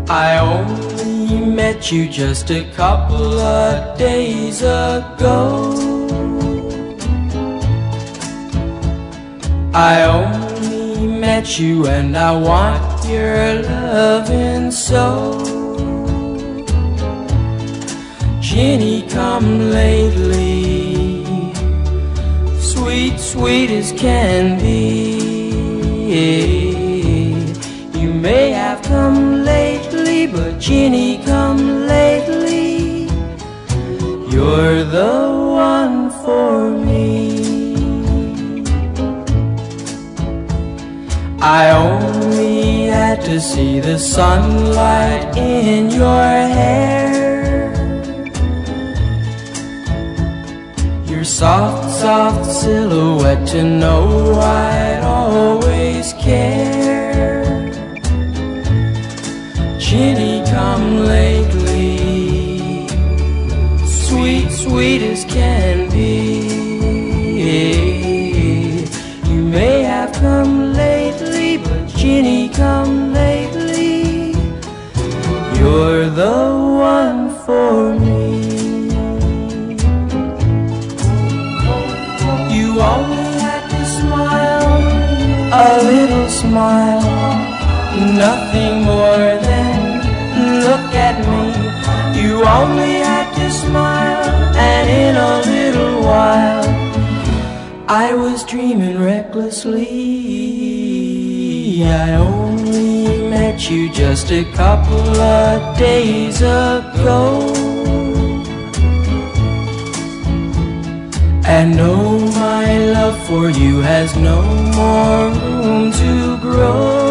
I only met you just a couple of days ago. I only met you and I want your loving so. Ginny, come lately, sweet, sweet as can be. You may have come lately, but Ginny, come lately. You're the one for me. I only had to see the sunlight in your hair, your soft, soft silhouette to know I'd always care. Ginny, come lately, sweet, sweet as can be. You may have come lately, but Ginny, come lately. You're the one for me. You only had to smile, a little smile, nothing more than look at me. You only had to smile, and in a little while I was dreaming recklessly. I only met you just a couple of days ago, and know my love for you has no more room to grow.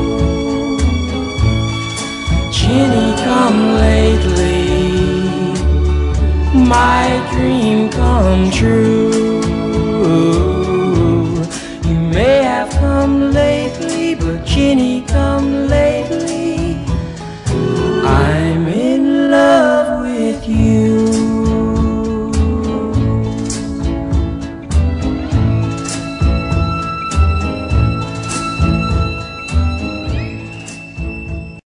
Ginny, come lately, my dream come true. You may have come lately, but Ginny,